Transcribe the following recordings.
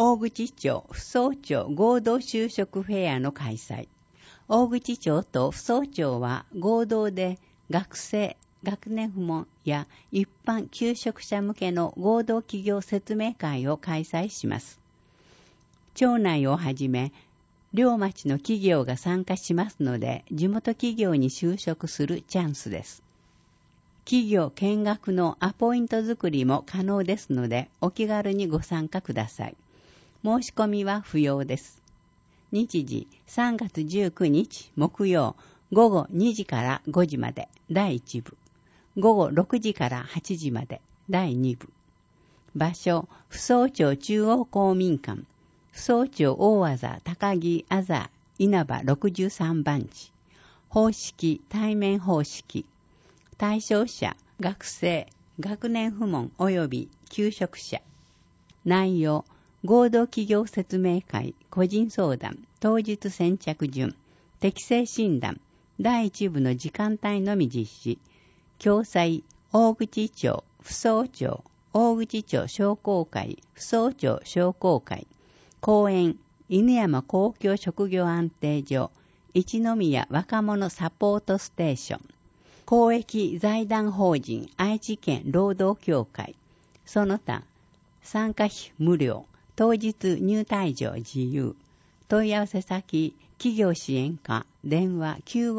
大口町府総庁合同就職フェアの開催。大口町と府総庁は合同で学生、学年不問や一般求職者向けの合同企業説明会を開催します。町内をはじめ、両町の企業が参加しますので、地元企業に就職するチャンスです。企業見学のアポイント作りも可能ですので、お気軽にご参加ください。申し込みは不要です。日時3月19日木曜午後2時から5時まで第1部。午後6時から8時まで第2部。場所、府総庁中央公民館。府総庁大字高木あざ稲葉63番地。方式、対面方式。対象者、学生、学年不問及び求職者。内容、合同企業説明会、個人相談、当日先着順、適正診断、第1部の時間帯のみ実施。共催、大口町、府総庁、大口町商工会、府総庁商工会。講演、犬山公共職業安定所、一宮若者サポートステーション。公益財団法人愛知県労働協会。その他、参加費無料、当日入退場自由。問い合わせ先、企業支援課、電話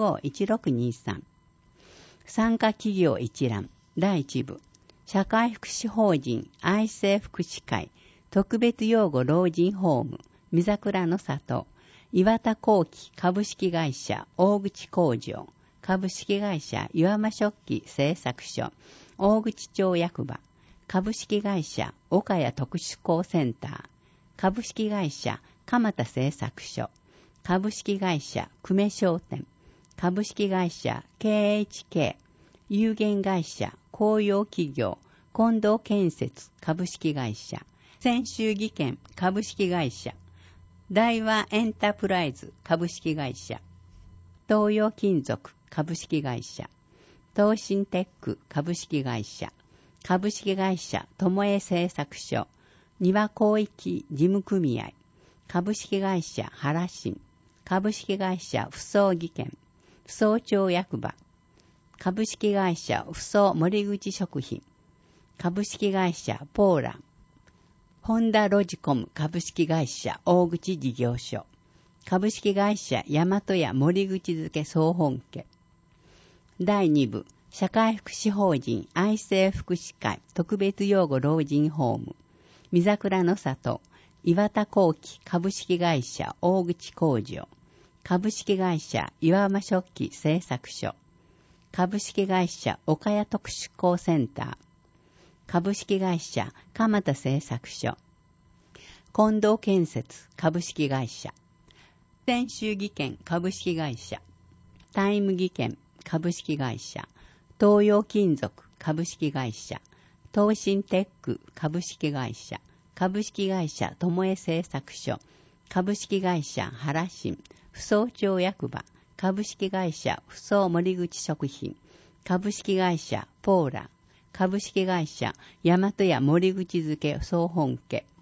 951623。参加企業一覧、第一部。社会福祉法人愛生福祉会、特別養護老人ホーム、三桜の里、岩田工機株式会社大口工場、株式会社岩間食器製作所、大口町役場、株式会社岡谷特殊工センター、株式会社蒲田製作所、株式会社久米商店、株式会社 KHK、有限会社公用企業近藤建設株式会社、泉州技研株式会社、大和エンタープライズ株式会社、東洋金属株式会社、東進テック株式会社、株式会社友江製作所、庭広域事務組合、株式会社原新、株式会社府総技研、府総庁役場、株式会社府総森口食品、株式会社ポーラ、ホンダロジコム株式会社大口事業所、株式会社大和屋森口漬総本家。第2部、社会福祉法人愛生福祉会特別養護老人ホーム、三桜の里、岩田工機株式会社大口工場、株式会社岩間食器製作所、株式会社岡谷特殊工センター、株式会社蒲田製作所、近藤建設株式会社、泉州技研株式会社、タイム技研株式会社、東洋金属株式会社、東進テック株式会社、株式会社友江製作所、株式会社原新、府総庁役場、株式会社府総森口食品、株式会社ポーラ、株式会社大和屋森口漬総本家、